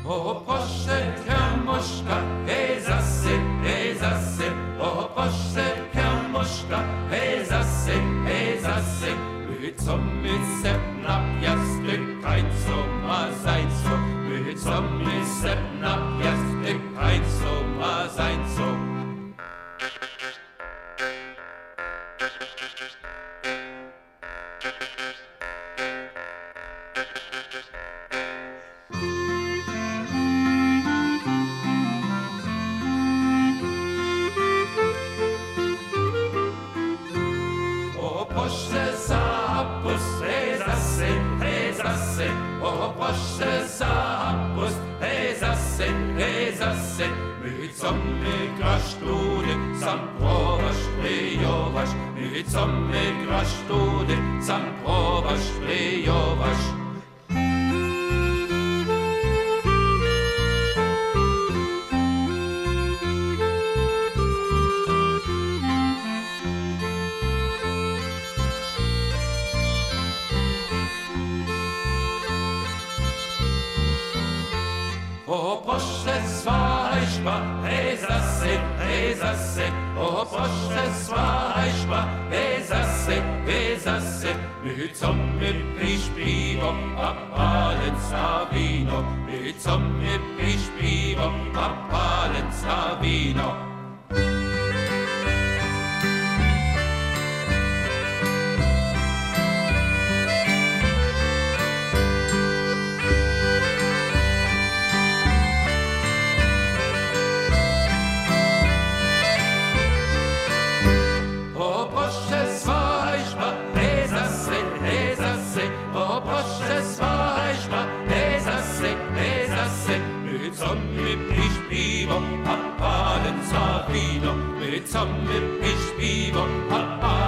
O proszę kamuszka, hej zasy, o proszę kamuszka, hej zasy, co my se na piasty krańco ma zańco, co my se na piasty krańco ma zańco. Proszę zapust, hej zasy, o proszę zapust, hej zasy, my co my grasztudy, sam prowasz wyjowasz, my co my grasztudy, sam prowasz wyjowasz. O proszę swaśba, hej zasy, o proszę swaśba, hej zasy, my co my pisz piwo, a palec na wino, my co my pisz piwo, a palec na wino. O proszę swaśba, hej zasy, o proszę swaśba, hej zasy, my co my pisz piwo, a palec za wino, my co my pisz piwo, a palec